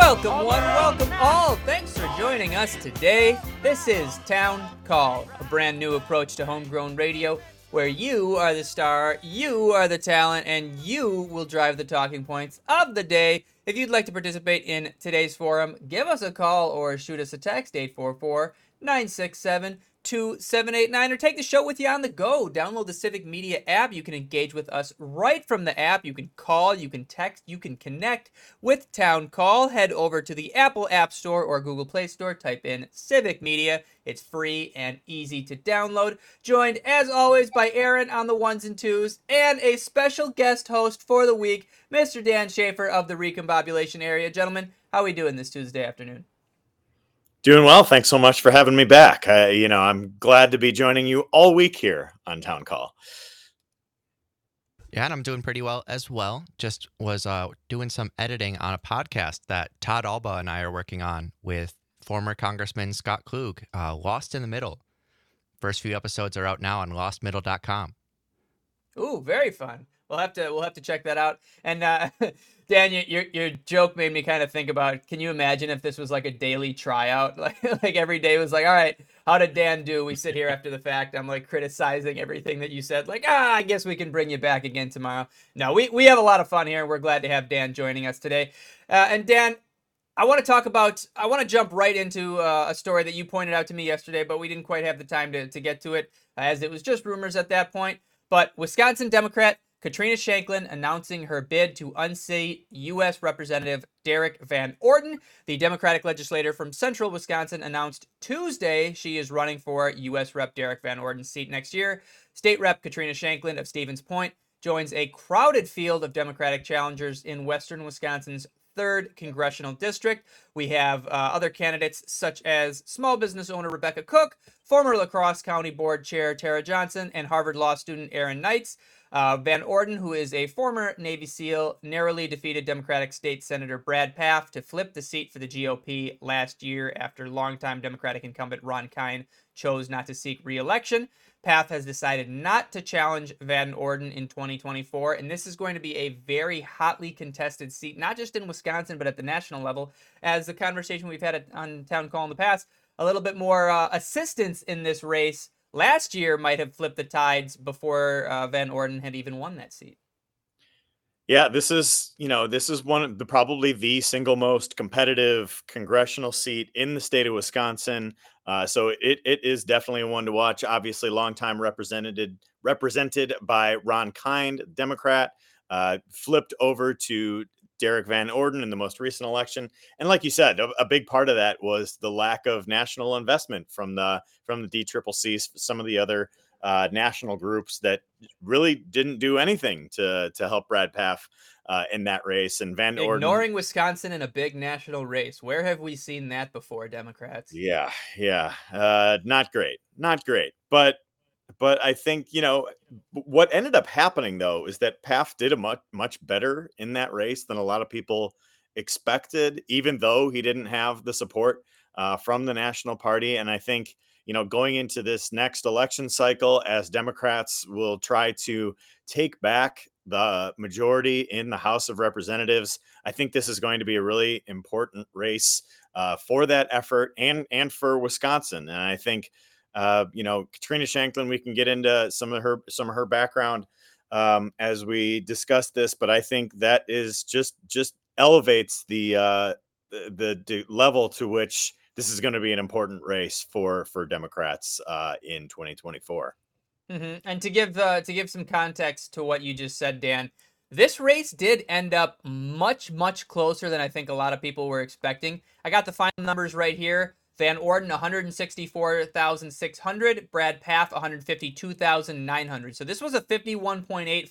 Welcome one, welcome all. Thanks for joining us today. This is Town Call, a brand new approach to homegrown radio where you are the star, you are the talent, and you will drive the talking points of the day. If you'd like to participate in today's forum, give us a call or shoot us a text, 844-967-2789, or take the show with you on the go. Download the Civic Media app. You can engage with us right from the app. You can call, you can text, you can connect with Town Call. Head over to the Apple App Store or Google Play Store. Type in Civic Media. It's free and easy to download. Joined, as always, by Aaron on the ones and twos, and a special guest host for the week, Mr. Dan Schaefer of the Recombobulation area. Gentlemen, how are we doing this Tuesday afternoon? Doing well. Thanks so much for having me back. I'm glad to be joining you all week here on Town Call. Yeah, and I'm doing pretty well as well. Just was doing some editing on a podcast that Todd Alba and I are working on with former Congressman Scott Klug, Lost in the Middle. First few episodes are out now on lostmiddle.com. Ooh, very fun. We'll have to check that out. And Dan, your joke made me kind of think about, can you imagine if this was like a daily tryout? Like every day was like, all right, how did Dan do? We sit here after the fact. I'm like criticizing everything that you said. Like, I guess we can bring you back again tomorrow. No, we have a lot of fun here. We're glad to have Dan joining us today. And Dan, I want to jump right into a story that you pointed out to me yesterday, but we didn't quite have the time to get to it as it was just rumors at that point. But Wisconsin Democrat Katrina Shanklin announcing her bid to unseat U.S. Representative Derek Van Orden. The Democratic legislator from central Wisconsin announced Tuesday she is running for U.S. Rep. Derek Van Orden's seat next year. State Rep. Katrina Shanklin of Stevens Point joins a crowded field of Democratic challengers in western Wisconsin's 3rd Congressional District. We have other candidates such as small business owner Rebecca Cook, former La Crosse County Board Chair Tara Johnson, and Harvard Law student Aaron Knights. Van Orden, who is a former Navy SEAL, narrowly defeated Democratic State Senator Brad Pfaff to flip the seat for the GOP last year after longtime Democratic incumbent Ron Kine chose not to seek re-election. Pfaff has decided not to challenge Van Orden in 2024, and this is going to be a very hotly contested seat, not just in Wisconsin, but at the national level. As the conversation we've had on Town Call in the past, a little bit more assistance in this race last year might have flipped the tides before Van Orden had even won that seat. Yeah, this is one of probably the single most competitive congressional seat in the state of Wisconsin. So it is definitely one to watch. Obviously, longtime represented by Ron Kine, Democrat, flipped over to Derek Van Orden in the most recent election. And like you said, a big part of that was the lack of national investment from the DCCC, some of the other national groups that really didn't do anything to help Brad Pfaff in that race. And Van Orden ignoring Wisconsin in a big national race. Where have we seen that before, Democrats? Yeah. Not great. But I think, what ended up happening, though, is that Pfaff did a much better in that race than a lot of people expected, even though he didn't have the support from the national party. And I think, going into this next election cycle, as Democrats will try to take back the majority in the House of Representatives, I think this is going to be a really important race for that effort and for Wisconsin. And I think, Katrina Shanklin, we can get into some of her background as we discuss this, but I think that is just elevates the level to which this is going to be an important race for Democrats in 2024. Mm-hmm. And to give some context to what you just said, Dan, this race did end up much, much closer than I think a lot of people were expecting. I got the final numbers right here. Van Orden, 164,600. Brad Pfaff, 152,900. So this was a 51.8,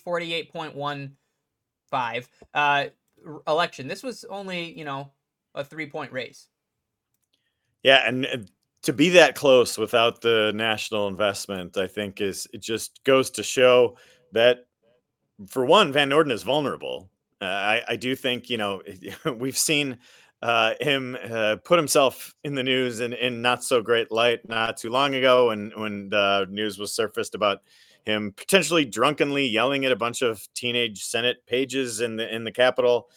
48.15 election. This was only, a 3-point race. Yeah, and to be that close without the national investment, I think it just goes to show that, for one, Van Orden is vulnerable. I do think, we've seen him put himself in the news in not so great light not too long ago when the news was surfaced about him potentially drunkenly yelling at a bunch of teenage Senate pages in the Capitol.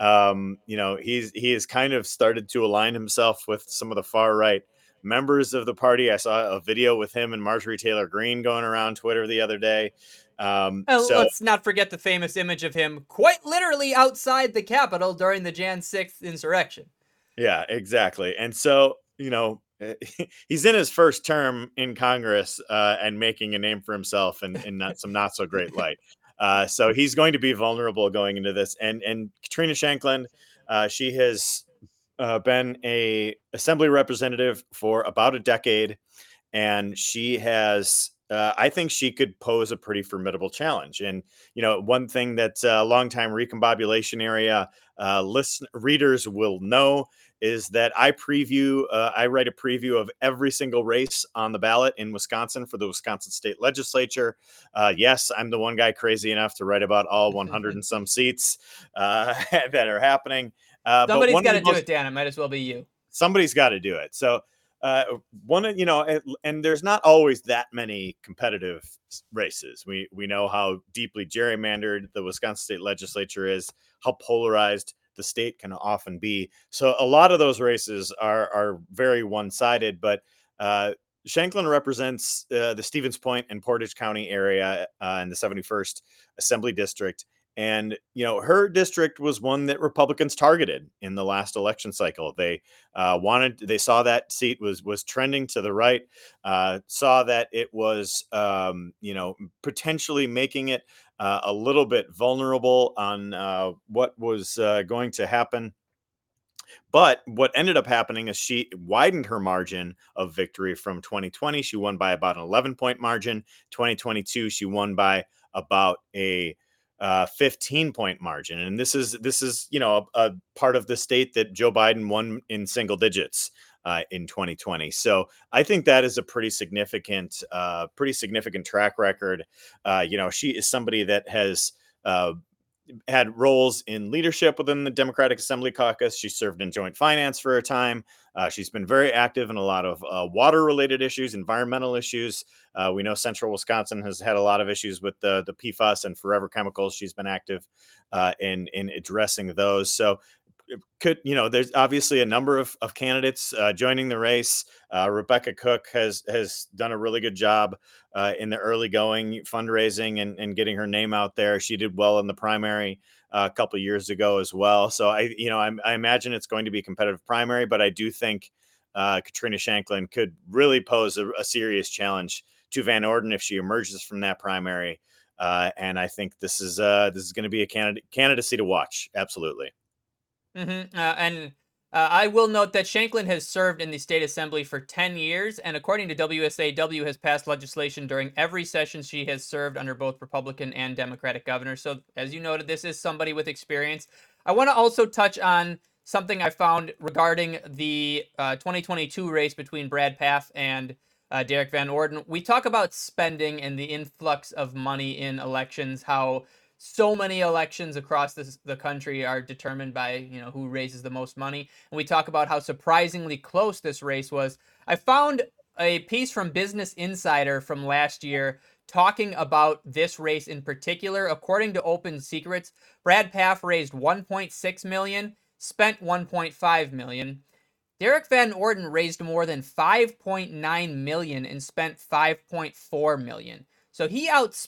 He has kind of started to align himself with some of the far right members of the party. I saw a video with him and Marjorie Taylor Greene going around Twitter the other day. Let's not forget the famous image of him quite literally outside the Capitol during the Jan 6th insurrection. Yeah, exactly. And so, he's in his first term in Congress and making a name for himself in not so great light. So he's going to be vulnerable going into this. And Katrina Shankland, she has been a assembly representative for about a decade, and she has. I think she could pose a pretty formidable challenge. And one thing that longtime recombobulation area readers will know is that I write a preview of every single race on the ballot in Wisconsin for the Wisconsin State Legislature. Yes, I'm the one guy crazy enough to write about all 100 and some seats that are happening. Somebody's got to do it, Dan. It might as well be you. Somebody's got to do it. So and there's not always that many competitive races. We know how deeply gerrymandered the Wisconsin State Legislature is, how polarized the state can often be. So a lot of those races are very one-sided, but Shankland represents the Stevens Point and Portage County area in the 71st Assembly District. And, her district was one that Republicans targeted in the last election cycle. They saw that seat was trending to the right, saw that it was, potentially making it a little bit vulnerable on what was going to happen. But what ended up happening is she widened her margin of victory from 2020. She won by about an 11-point margin. 2022, she won by about a 15-point margin. And this is a part of the state that Joe Biden won in single digits in 2020. So I think that is a pretty significant track record. She is somebody that has had roles in leadership within the Democratic Assembly Caucus. She served in joint finance for a time. She's been very active in a lot of water-related issues, environmental issues. We know Central Wisconsin has had a lot of issues with the PFAS and forever chemicals. She's been active in addressing those. So there's obviously a number of candidates joining the race. Rebecca Cook has done a really good job in the early going fundraising and getting her name out there. She did well in the primary a couple of years ago as well. So I imagine it's going to be a competitive primary, but I do think Katrina Shankland could really pose a serious challenge to Van Orden if she emerges from that primary. And I think this is going to be a candidacy to watch. Absolutely. Mm-hmm. I will note that Shankland has served in the state assembly for 10 years, and according to WSAW, has passed legislation during every session she has served under both Republican and Democratic governors. So, as you noted, this is somebody with experience. I want to also touch on something I found regarding the 2022 race between Brad Pfaff and Derek Van Orden. We talk about spending and the influx of money in elections, how so many elections across the country are determined by, who raises the most money. And we talk about how surprisingly close this race was. I found a piece from Business Insider from last year talking about this race in particular. According to Open Secrets, Brad Pfaff raised $1.6 million, spent $1.5 million. Derek Van Orden raised more than $5.9 million and spent $5.4 million. So he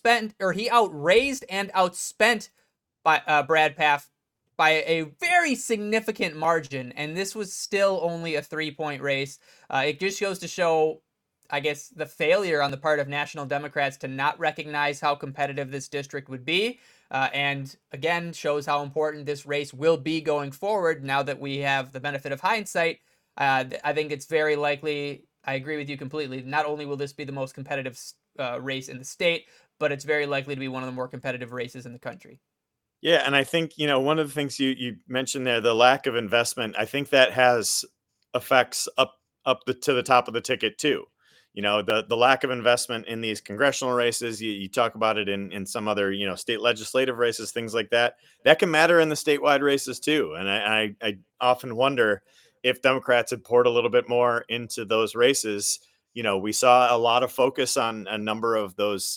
outraised and outspent by Brad Pfaff by a very significant margin, and this was still only a 3-point race. It just goes to show, I guess, the failure on the part of national Democrats to not recognize how competitive this district would be, and again shows how important this race will be going forward now that we have the benefit of hindsight. I think it's very likely, I agree with you completely, not only will this be the most competitive race in the state, but it's very likely to be one of the more competitive races in the country. Yeah, and I think, one of the things you mentioned there, the lack of investment, I think that has effects up to the top of the ticket too. The lack of investment in these congressional races, you talk about it in some other, state legislative races, things like that can matter in the statewide races too. And I often wonder if Democrats had poured a little bit more into those races. We saw a lot of focus on a number of those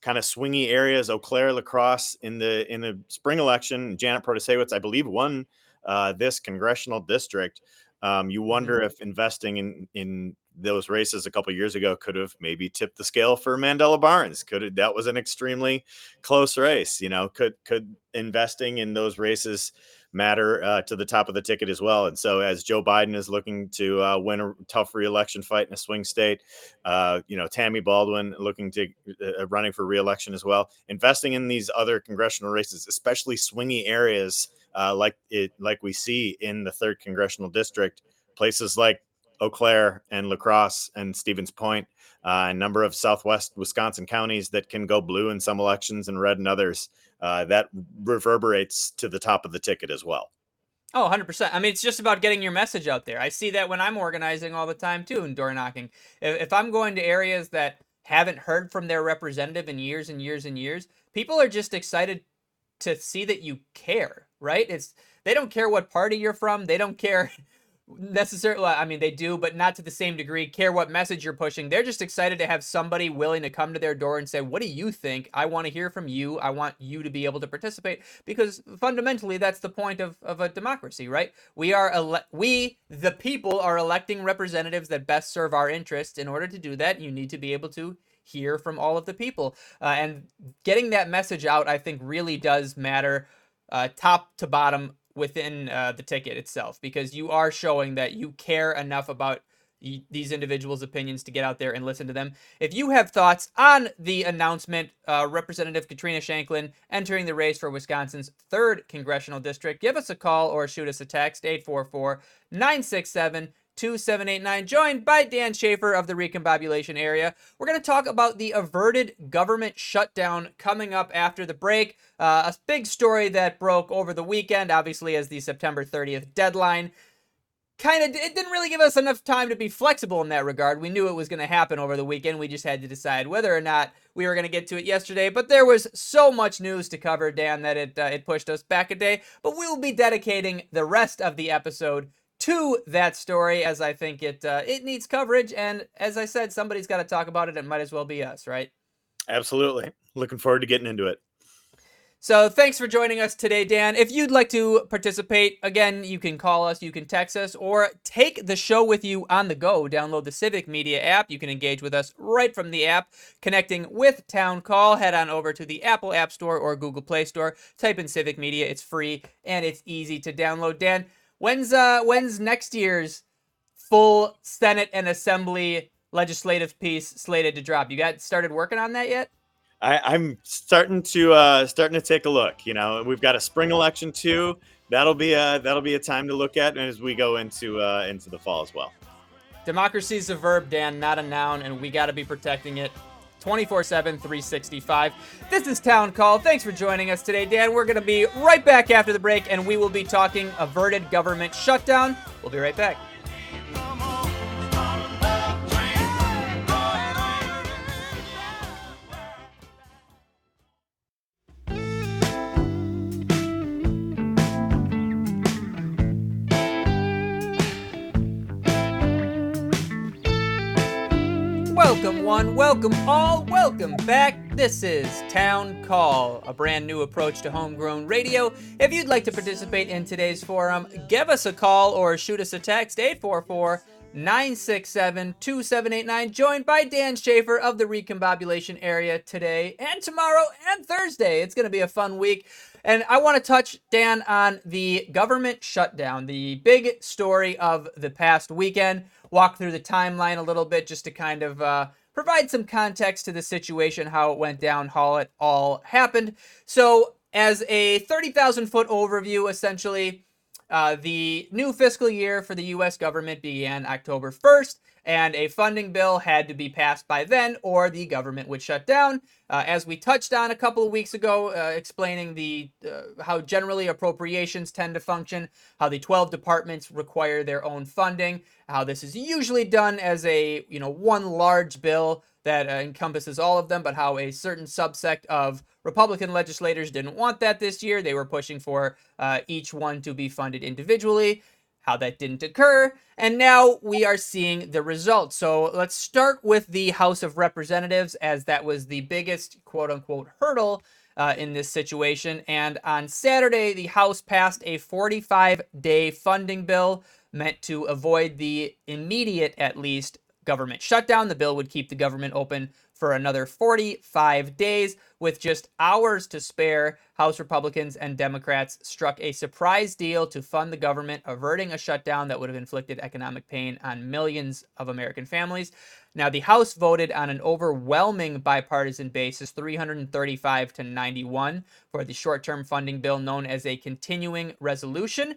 kind of swingy areas. Eau Claire, La Crosse in the spring election, Janet Protasewicz, I believe, won this congressional district. You wonder if investing in those races a couple of years ago could have maybe tipped the scale for Mandela Barnes. That was an extremely close race. Could investing in those races matter to the top of the ticket as well? And so, as Joe Biden is looking to win a tough reelection fight in a swing state, Tammy Baldwin looking to running for reelection as well, investing in these other congressional races, especially swingy areas like we see in the 3rd congressional district, places like Eau Claire and La Crosse and Stevens Point, a number of Southwest Wisconsin counties that can go blue in some elections and red in others. That reverberates to the top of the ticket as well. Oh, 100%. I mean, it's just about getting your message out there. I see that when I'm organizing all the time, too, and door knocking. If I'm going to areas that haven't heard from their representative in years and years and years, people are just excited to see that you care, right? They don't care what party you're from. They don't care necessarily. I mean, they do, but not to the same degree. Care what message you're pushing. They're just excited to have somebody willing to come to their door and say, what do you think? I want to hear from you. I want you to be able to participate, because fundamentally that's the point of a democracy, right? We, the people, are electing representatives that best serve our interests. In order to do that, you need to be able to hear from all of the people. And getting that message out, I think, really does matter top to bottom within the ticket itself, because you are showing that you care enough about these individuals' opinions to get out there and listen to them. If you have thoughts on the announcement, Representative Katrina Shanklin entering the race for Wisconsin's 3rd congressional district, give us a call or shoot us a text, 844-967-2789. Joined by Dan Schaefer of the Recombobulation Area. We're going to talk about the averted government shutdown coming up after the break. A big story that broke over the weekend, obviously, as the September 30th deadline. It didn't really give us enough time to be flexible in that regard. We knew it was going to happen over the weekend. We just had to decide whether or not we were going to get to it yesterday. But there was so much news to cover, Dan, that it pushed us back a day. But we will be dedicating the rest of the episode to that story, as I think it needs coverage. And as I said, somebody's got to talk about it. It might as well be us, right? Absolutely. Looking forward to getting into it. So thanks for joining us today, Dan. If you'd like to participate, again, you can call us, you can text us, or take the show with you on the go. Download the Civic Media app. You can engage with us right from the app. Connecting with Town Call, head on over to the Apple App Store or Google Play Store. Type in Civic Media. It's free and it's easy to download. Dan, when's next year's full Senate and Assembly legislative piece slated to drop? You got started working on that yet? I'm starting to take a look. We've got a spring election too. That'll be a time to look at as we go into the fall as well. Democracy is a verb, Dan, not a noun, and we got to be protecting it 24/7, 365. This is Town Call. Thanks for joining us today, Dan. We're going to be right back after the break, and we will be talking averted government shutdown. We'll be right back. Welcome one, welcome all, welcome back. This is Town Call, a brand new approach to homegrown radio. If you'd like to participate in today's forum, give us a call or shoot us a text, 844-967-2789. Joined by Dan Schaefer of the Recombobulation Area today and tomorrow and Thursday. It's going to be a fun week. And I want to touch, Dan, on the government shutdown, the big story of the past weekend. Walk through the timeline a little bit just to kind of provide some context to the situation, how it went down, how it all happened. So as a 30,000-foot overview, essentially, the new fiscal year for the U.S. government began October 1st, and a funding bill had to be passed by then or the government would shut down. As we touched on a couple of weeks ago, explaining how generally appropriations tend to function, how the 12 departments require their own funding, how this is usually done as a one large bill that encompasses all of them, but how a certain subsect of Republican legislators didn't want that this year. They were pushing for each one to be funded individually. how that didn't occur, and now we are seeing the results. So let's start with the House of Representatives, as that was the biggest quote-unquote hurdle in this situation. And on Saturday, the House passed a 45-day funding bill meant to avoid the immediate, at least, government shutdown. The bill would keep the government open for another 45 days. With just hours to spare, House Republicans and Democrats struck a surprise deal to fund the government, averting a shutdown that would have inflicted economic pain on millions of American families. Now, the House voted on an overwhelming bipartisan basis, 335 to 91, for the short-term funding bill known as a continuing resolution.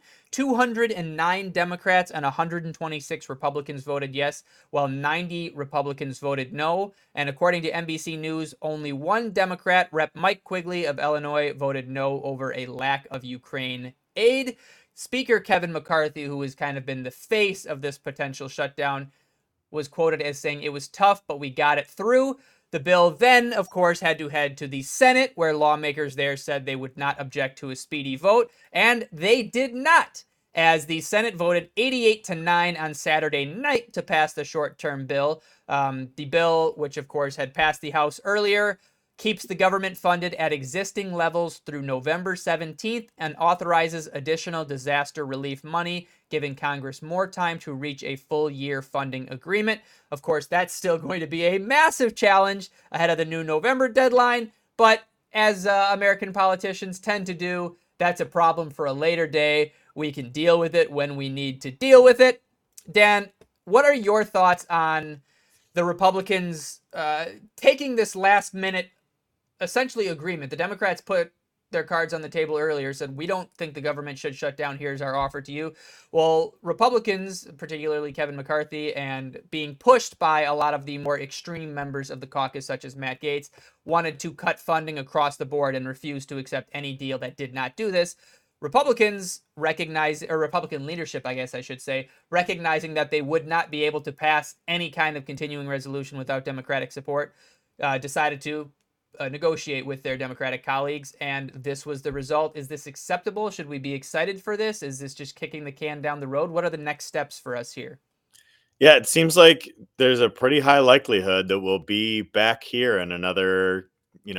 209 Democrats and 126 Republicans voted yes, while 90 Republicans voted no. And according to NBC News, only one Democrat, Rep. Mike Quigley of Illinois, voted no over a lack of Ukraine aid. Speaker Kevin McCarthy, who has kind of been the face of this potential shutdown, was quoted as saying, "It was tough, but we got it through." The bill then, of course, had to head to the Senate, where lawmakers there said they would not object to a speedy vote, and they did not, as the Senate voted 88 to 9 on Saturday night to pass the short-term bill. The bill, which of course had passed the House earlier, keeps the government funded at existing levels through November 17th and authorizes additional disaster relief money, giving Congress more time to reach a full year funding agreement. Of course, that's still going to be a massive challenge ahead of the new November deadline, but as American politicians tend to do, that's a problem for a later day. We can deal with it when we need to deal with it. Dan, what are your thoughts on the Republicans taking this last minute essentially agreement? The Democrats put their cards on the table earlier, said, we don't think the government should shut down. Here's our offer to you. Well, Republicans, particularly Kevin McCarthy, and being pushed by a lot of the more extreme members of the caucus, such as Matt Gaetz, wanted to cut funding across the board and refused to accept any deal that did not do this. Republicans recognize, or Republican leadership, I guess I should say, recognizing that they would not be able to pass any kind of continuing resolution without Democratic support, decided to negotiate with their Democratic colleagues, and this was the result. Is this acceptable? Should we be excited for this? Is this just kicking the can down the road? What are the next steps for us here? Yeah, it seems like there's a pretty high likelihood that we'll be back here in another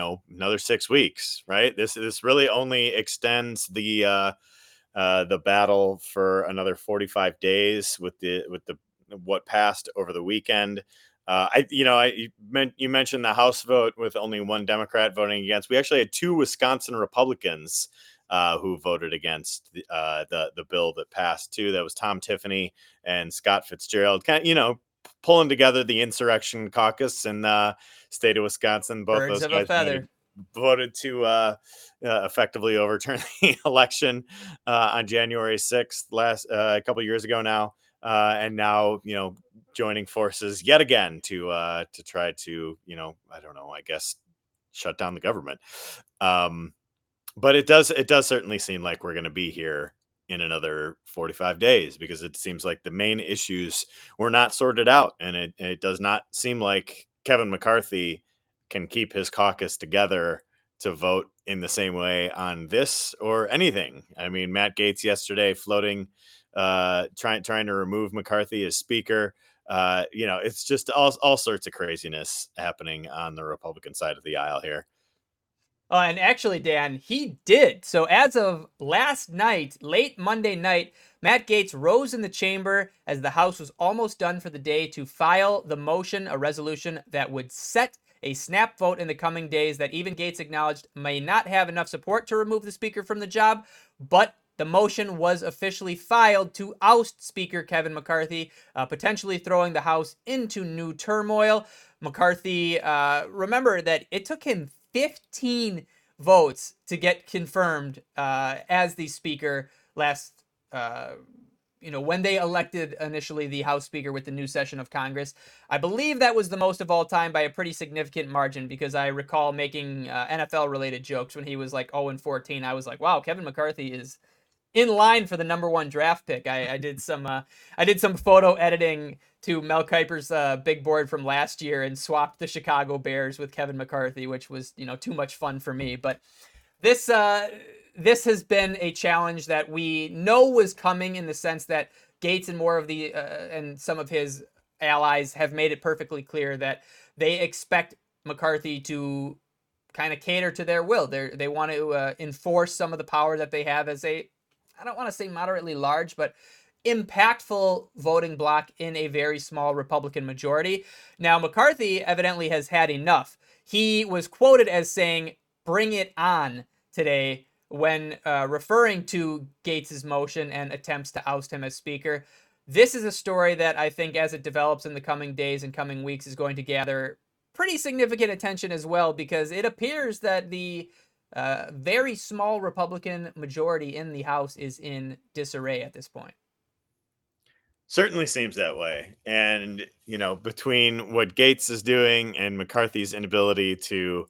6 weeks, right? This really only extends the battle for another 45 days with the what passed over the weekend. You mentioned the House vote with only one Democrat voting against. We actually had two Wisconsin Republicans who voted against the bill that passed too. That was Tom Tiffany and Scott Fitzgerald, kind of, pulling together the insurrection caucus in the state of Wisconsin. Both Birds those of a guys feather. voted to effectively overturn the election on January 6th a couple years ago now. And now, joining forces yet again to try to, I guess, shut down the government. But it does certainly seem like we're going to be here in another 45 days, because it seems like the main issues were not sorted out. And it does not seem like Kevin McCarthy can keep his caucus together to vote in the same way on this or anything. I mean, Matt Gaetz yesterday floating, trying to remove McCarthy as speaker. It's just all sorts of craziness happening on the Republican side of the aisle here. And actually, Dan, he did. So as of last night, late Monday night, Matt Gaetz rose in the chamber as the House was almost done for the day to file the motion, a resolution that would set a snap vote in the coming days that even Gaetz acknowledged may not have enough support to remove the speaker from the job, but the motion was officially filed to oust Speaker Kevin McCarthy, potentially throwing the House into new turmoil. McCarthy, remember that it took him 15 votes to get confirmed as the speaker last, when they elected initially the House Speaker with the new session of Congress. I believe that was the most of all time by a pretty significant margin, because I recall making NFL-related jokes when he was like 0-14. I was like, wow, Kevin McCarthy is in line for the number one draft pick. I did some photo editing to Mel Kiper's big board from last year and swapped the Chicago Bears with Kevin McCarthy, which was, too much fun for me. But this this has been a challenge that we know was coming, in the sense that Gaetz and more of the and some of his allies have made it perfectly clear that they expect McCarthy to kind of cater to their will. They want to enforce some of the power that they have as a, I don't want to say moderately large, but impactful voting bloc in a very small Republican majority. Now, McCarthy evidently has had enough. He was quoted as saying, "Bring it on," today when referring to Gaetz's motion and attempts to oust him as Speaker. This is a story that I think, as it develops in the coming days and coming weeks, is going to gather pretty significant attention as well, because it appears that the very small Republican majority in the House is in disarray at this point. Certainly seems that way. And, between what Gaetz is doing and McCarthy's inability to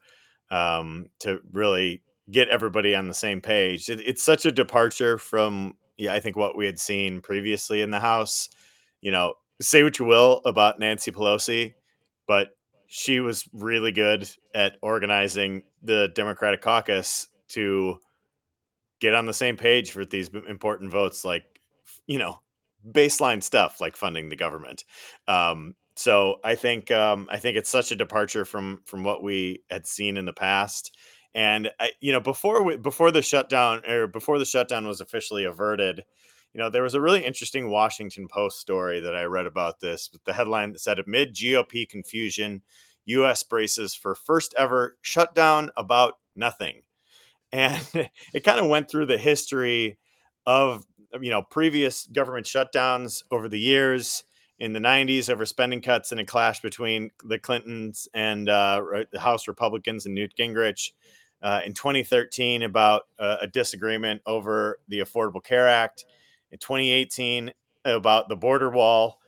really get everybody on the same page, it's such a departure from, I think, what we had seen previously in the House. Say what you will about Nancy Pelosi, but she was really good at organizing the Democratic caucus to get on the same page for these important votes, like, baseline stuff like funding the government. So I think it's such a departure from what we had seen in the past. And before the shutdown was officially averted, there was a really interesting Washington Post story that I read about this, with the headline that said, "Amid GOP confusion, U.S. braces for first ever shutdown about nothing." And it kind of went through the history of previous government shutdowns over the years. In the 90s, over spending cuts and a clash between the Clintons and the House Republicans and Newt Gingrich. In 2013, about a disagreement over the Affordable Care Act. In 2018, about the border wall.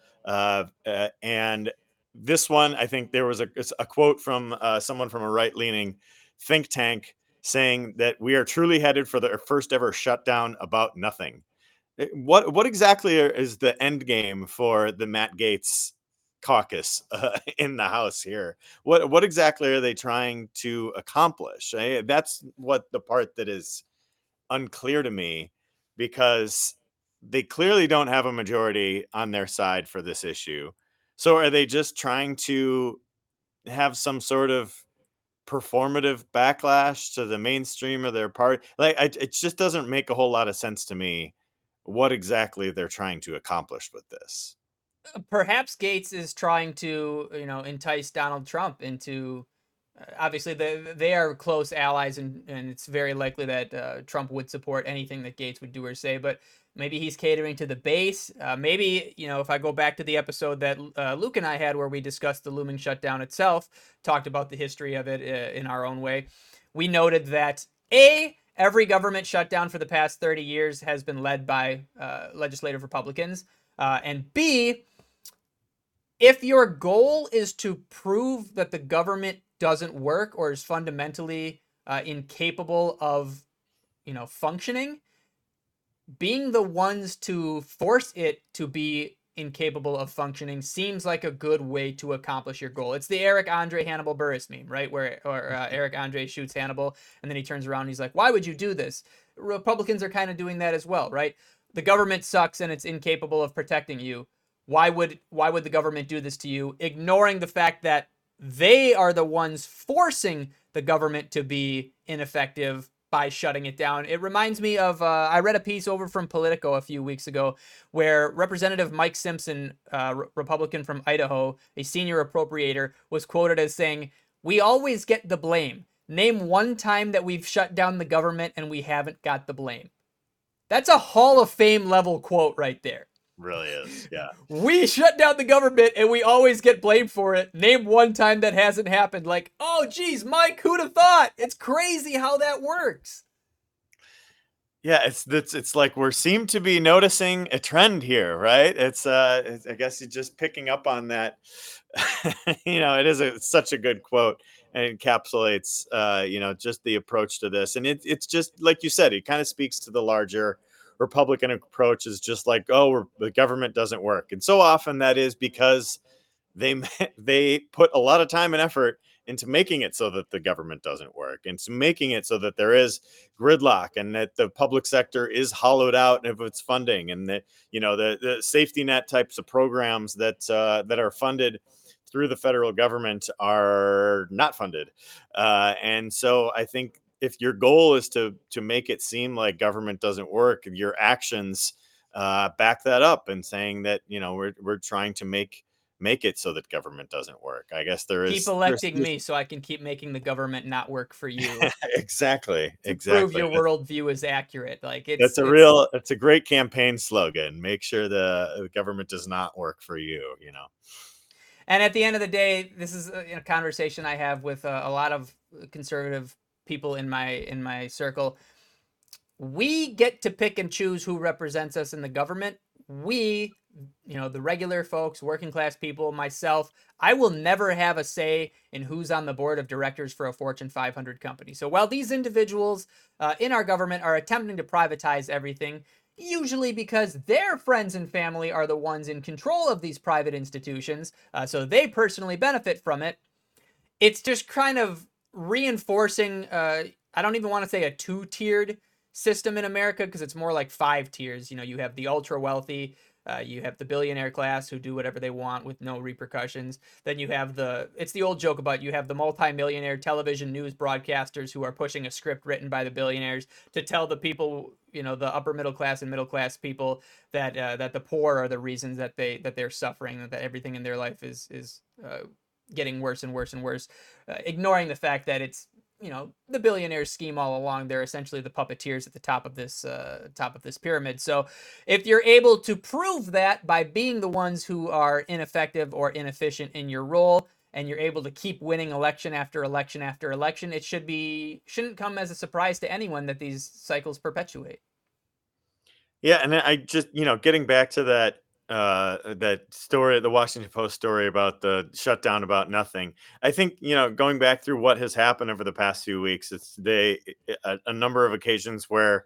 And this one, I think there was a quote from someone from a right-leaning think tank saying that we are truly headed for the first ever shutdown about nothing. What exactly is the end game for the Matt Gaetz caucus in the House here? What exactly are they trying to accomplish? That's what the part that is unclear to me, because they clearly don't have a majority on their side for this issue. So are they just trying to have some sort of performative backlash to the mainstream of their party? It just doesn't make a whole lot of sense to me what exactly they're trying to accomplish with this. Perhaps Gaetz is trying to, entice Donald Trump into. Obviously, they are close allies, and it's very likely that Trump would support anything that Gaetz would do or say. But maybe he's catering to the base. Maybe, if I go back to the episode that Luke and I had where we discussed the looming shutdown itself, talked about the history of it in our own way, we noted that every government shutdown for the past 30 years has been led by legislative Republicans, and B, if your goal is to prove that the government doesn't work or is fundamentally incapable of, functioning, being the ones to force it to be incapable of functioning seems like a good way to accomplish your goal. It's the Eric Andre Hannibal Buress meme, right? Where Eric Andre shoots Hannibal and then he turns around and he's like, "Why would you do this?" Republicans are kind of doing that as well, right? The government sucks and it's incapable of protecting you. Why would the government do this to you? Ignoring the fact that they are the ones forcing the government to be ineffective by shutting it down. It reminds me of, I read a piece over from Politico a few weeks ago where Representative Mike Simpson, Republican from Idaho, a senior appropriator, was quoted as saying, "We always get the blame. Name one time that we've shut down the government and we haven't got the blame." That's a Hall of Fame level quote right there. Really is, yeah. We shut down the government and we always get blamed for it. Name one time that hasn't happened. Like, oh, geez, Mike, who'd have thought? It's crazy how that works. Yeah, it's like we seem to be noticing a trend here, right? I guess you're just picking up on that. It is such a good quote, and encapsulates, just the approach to this. And it's just like you said, it kind of speaks to the larger Republican approach, is just like, the government doesn't work. And so often that is because they put a lot of time and effort into making it so that the government doesn't work, into making it so that there is gridlock and that the public sector is hollowed out of its funding, and that the safety net types of programs that are funded through the federal government are not funded. And so I think if your goal is to make it seem like government doesn't work, your actions back that up, and saying that we're trying to make it so that government doesn't work. I guess keep electing me so I can keep making the government not work for you. Exactly. Prove your worldview is accurate. Like it's a great campaign slogan. Make sure the government does not work for you. And at the end of the day, this is a conversation I have with a lot of conservative people in my circle. We get to pick and choose who represents us in the government. We, the regular folks, working class people, myself, I will never have a say in who's on the board of directors for a Fortune 500 company. So while these individuals in our government are attempting to privatize everything, usually because their friends and family are the ones in control of these private institutions, so they personally benefit from it, it's just kind of reinforcing, I don't even want to say a two-tiered system in America, because it's more like 5 tiers. You have the ultra wealthy, you have the billionaire class who do whatever they want with no repercussions. Then you have it's the old joke about you have the multimillionaire television news broadcasters who are pushing a script written by the billionaires to tell the people, the upper middle class and middle class people that the poor are the reasons that they're suffering, that everything in their life is getting worse and worse and worse, ignoring the fact that it's the billionaires scheme all along. They're essentially the puppeteers at the top of this pyramid. So if you're able to prove that by being the ones who are ineffective or inefficient in your role, and you're able to keep winning election after election after election, it shouldn't come as a surprise to anyone that these cycles perpetuate. Yeah, and I just getting back to that story, the Washington Post story about the shutdown about nothing. I think going back through what has happened over the past few weeks, it's a number of occasions where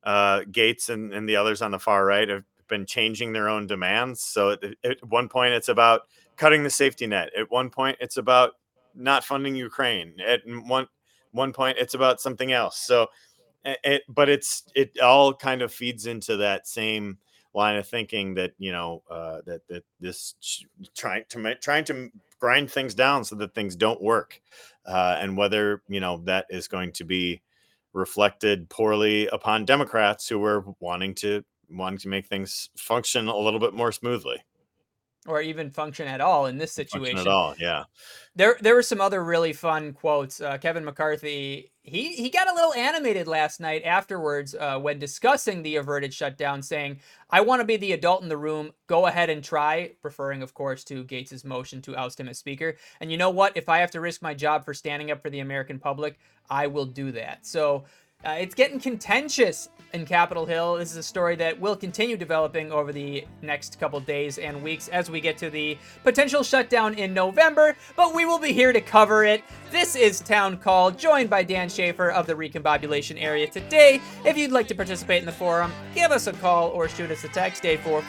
Gates and the others on the far right have been changing their own demands. So at one point it's about cutting the safety net. At one point it's about not funding Ukraine. At one point it's about something else. So but it all kind of feeds into that same line of thinking that that this trying to grind things down so that things don't work, and whether that is going to be reflected poorly upon Democrats who are wanting to make things function a little bit more smoothly, or even function at all in this situation. Function at all, yeah. There were some other really fun quotes. Kevin McCarthy, he got a little animated last night afterwards when discussing the averted shutdown, saying, "I want to be the adult in the room. Go ahead and try," referring, of course, to Gates's motion to oust him as speaker. "And you know what? If I have to risk my job for standing up for the American public, I will do that." So it's getting contentious in Capitol Hill. This is a story that will continue developing over the next couple days and weeks as we get to the potential shutdown in November, but we will be here to cover it. This is Town Call, joined by Dan Schaefer of the Recombobulation Area today. If you'd like to participate in the forum, give us a call or shoot us a text,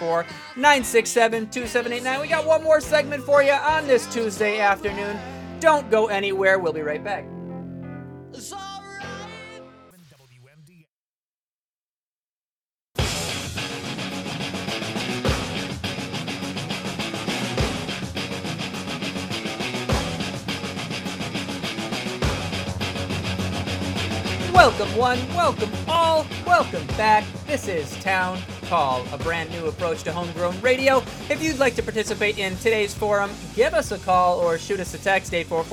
844-967-2789. We got one more segment for you on this Tuesday afternoon. Don't go anywhere. We'll be right back. Welcome one, welcome all, welcome back. This is Town Call, a brand new approach to homegrown radio. If you'd like to participate in today's forum, give us a call or shoot us a text,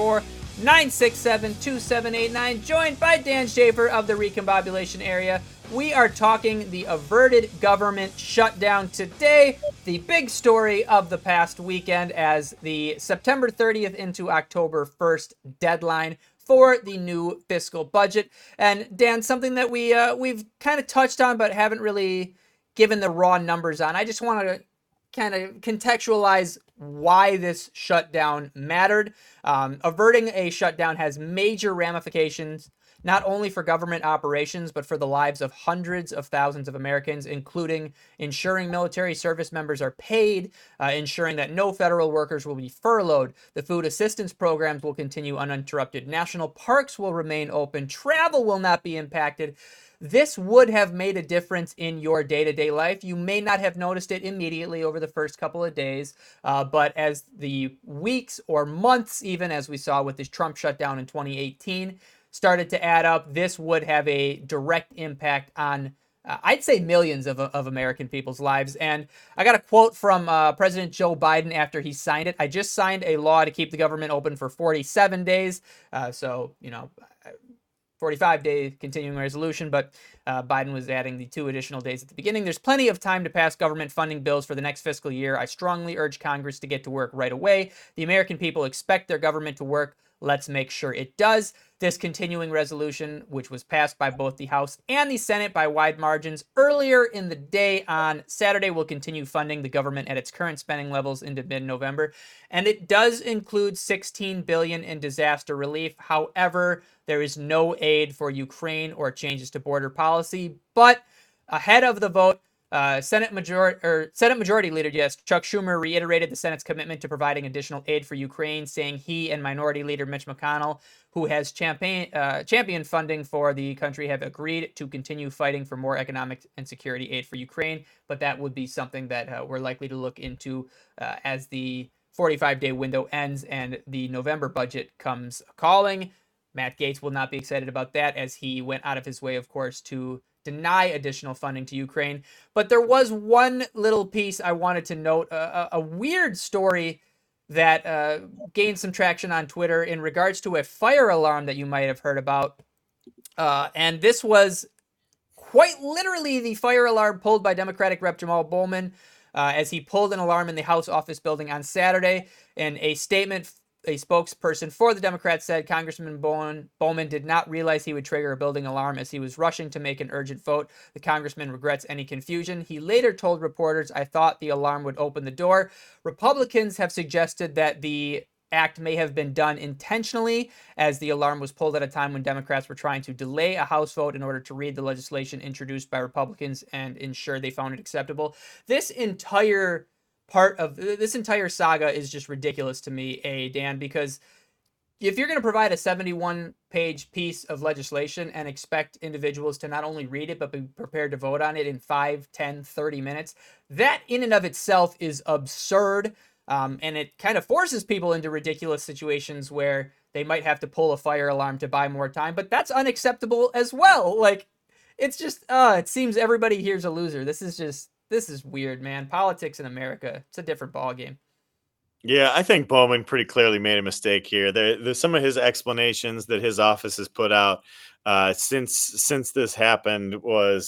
844-967-2789, joined by Dan Schaefer of the Recombobulation Area. We are talking the averted government shutdown today, the big story of the past weekend as the September 30th into October 1st deadline for the new fiscal budget. And Dan, something that we've kind of touched on but haven't really given the raw numbers on. I just want to kind of contextualize why this shutdown mattered. Averting a shutdown has major ramifications, not only for government operations, but for the lives of hundreds of thousands of Americans, including ensuring military service members are paid, ensuring that no federal workers will be furloughed. The food assistance programs will continue uninterrupted. National parks will remain open. Travel will not be impacted. This would have made a difference in your day-to-day life. You may not have noticed it immediately over the first couple of days, but as the weeks or months, even as we saw with this Trump shutdown in 2018, started to add up, this would have a direct impact on, I'd say, millions of American people's lives. And I got a quote from President Joe Biden after he signed it. I just signed a law to keep the government open for 47 days. 45-day continuing resolution, but Biden was adding the 2 additional days at the beginning. There's plenty of time to pass government funding bills for the next fiscal year. I strongly urge Congress to get to work right away. The American people expect their government to work. Let's make sure it does. This continuing resolution, which was passed by both the House and the Senate by wide margins earlier in the day on Saturday, will continue funding the government at its current spending levels into mid-November. And it does include $16 billion in disaster relief. However, there is no aid for Ukraine or changes to border policy. But ahead of the vote, Senate Majority Leader, Chuck Schumer reiterated the Senate's commitment to providing additional aid for Ukraine, saying he and Minority Leader Mitch McConnell, who has championed funding for the country, have agreed to continue fighting for more economic and security aid for Ukraine. But that would be something that we're likely to look into as the 45-day window ends and the November budget comes calling. Matt Gaetz will not be excited about that, as he went out of his way, of course, to deny additional funding to Ukraine. But there was one little piece I wanted to note, a weird story that gained some traction on Twitter in regards to a fire alarm that you might have heard about. And this was quite literally the fire alarm pulled by Democratic Rep. Jamal Bowman as he pulled an alarm in the House office building on Saturday. In a statement, a spokesperson for the Democrats said Congressman Bowman did not realize he would trigger a building alarm as he was rushing to make an urgent vote. The congressman regrets any confusion. He later told reporters, "I thought the alarm would open the door." Republicans have suggested that the act may have been done intentionally, as the alarm was pulled at a time when Democrats were trying to delay a House vote in order to read the legislation introduced by Republicans and ensure they found it acceptable. This entire saga is just ridiculous to me, Dan, because if you're going to provide a 71-page piece of legislation and expect individuals to not only read it, but be prepared to vote on it in 5, 10, 30 minutes, that in and of itself is absurd. And it kind of forces people into ridiculous situations where they might have to pull a fire alarm to buy more time, but that's unacceptable as well. Like, it's just, it seems everybody here's a loser. This is weird, man. Politics in America, it's a different ballgame. Yeah, I think Bowman pretty clearly made a mistake here. There's some of his explanations that his office has put out since this happened was,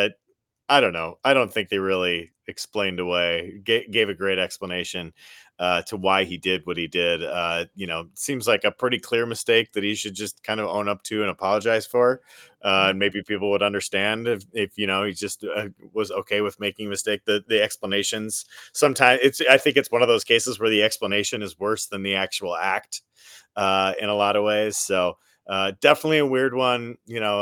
I don't know. I don't think they really explained away, gave a great explanation to why he did what he did. Seems like a pretty clear mistake that he should just kind of own up to and apologize for. And maybe people would understand if he just was okay with making a mistake. The explanations sometimes I think it's one of those cases where the explanation is worse than the actual act in a lot of ways. So definitely a weird one.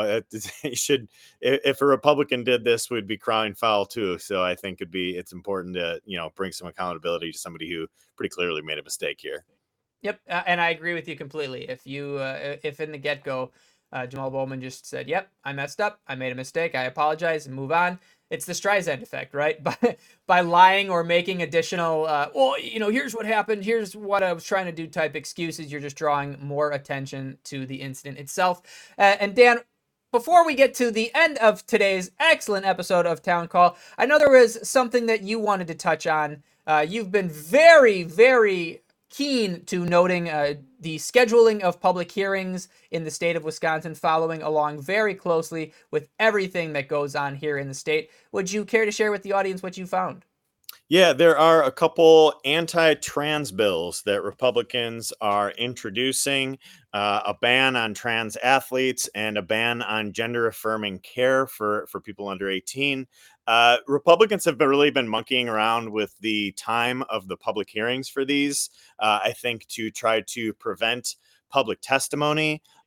He should, if a Republican did this, we'd be crying foul too. So I think it's important to, bring some accountability to somebody who pretty clearly made a mistake here. Yep. And I agree with you completely. If in the get-go, Jamal Bowman just said, "Yep, I messed up. I made a mistake. I apologize," and move on. It's the Streisand effect, right? By lying or making additional, here's what happened, here's what I was trying to do type excuses, you're just drawing more attention to the incident itself. And Dan, before we get to the end of today's excellent episode of Town Call, I know there was something that you wanted to touch on. You've been very, very keen to noting the scheduling of public hearings in the state of Wisconsin, following along very closely with everything that goes on here in the state. Would you care to share with the audience what you found? Yeah, there are a couple anti-trans bills that Republicans are introducing, a ban on trans athletes and a ban on gender-affirming care for people under 18. Republicans have really been monkeying around with the time of the public hearings for these, I think to try to prevent public testimony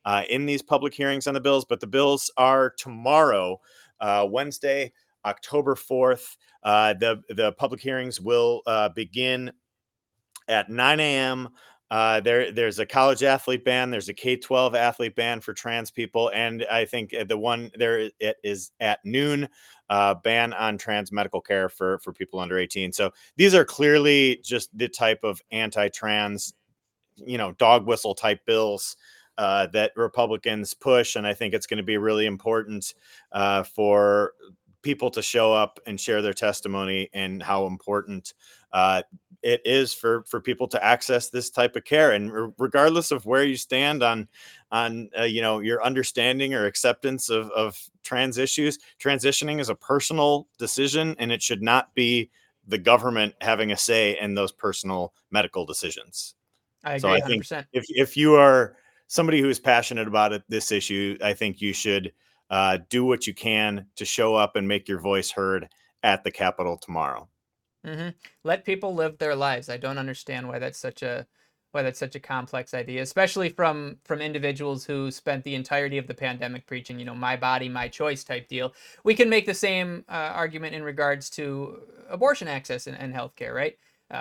in these public hearings on the bills. But the bills are tomorrow, Wednesday, October 4th. The public hearings will begin at 9 a.m. There's a college athlete ban. There's a K-12 athlete ban for trans people. And I think the one there it is at noon, ban on trans medical care for people under 18. So these are clearly just the type of anti-trans, dog whistle type bills that Republicans push. And I think it's going to be really important for people to show up and share their testimony and how important it is for people to access this type of care. And regardless of where you stand on your understanding or acceptance of trans issues, transitioning is a personal decision, and it should not be the government having a say in those personal medical decisions. I agree. So I 100%. think if you are somebody who is passionate about this issue, I think you should do what you can to show up and make your voice heard at the Capitol tomorrow. Mm-hmm. Let people live their lives. I don't understand why that's such a complex idea, especially from individuals who spent the entirety of the pandemic preaching, my body, my choice type deal. We can make the same argument in regards to abortion access and healthcare, right?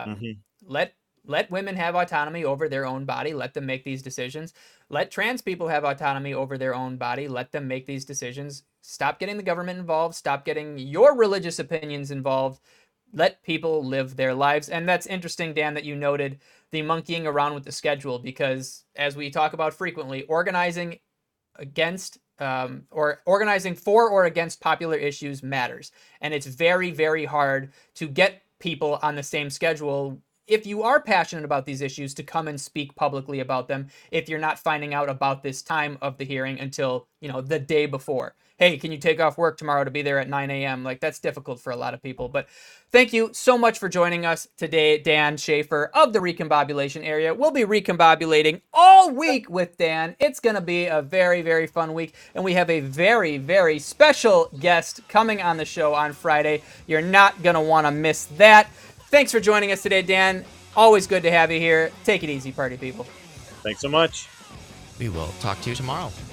Let women have autonomy over their own body. Let them make these decisions. Let trans people have autonomy over their own body. Let them make these decisions. Stop getting the government involved. Stop getting your religious opinions involved. Let people live their lives. And that's interesting, Dan, that you noted the monkeying around with the schedule, because as we talk about frequently, organizing against or organizing for or against popular issues matters. And it's very, very hard to get people on the same schedule if you are passionate about these issues to come and speak publicly about them, if you're not finding out about this time of the hearing until, the day before. Hey, can you take off work tomorrow to be there at 9 a.m.? Like, that's difficult for a lot of people. But thank you so much for joining us today, Dan Schaefer of the Recombobulation Area. We'll be recombobulating all week with Dan. It's going to be a very, very fun week. And we have a very, very special guest coming on the show on Friday. You're not going to want to miss that. Thanks for joining us today, Dan. Always good to have you here. Take it easy, party people. Thanks so much. We will talk to you tomorrow.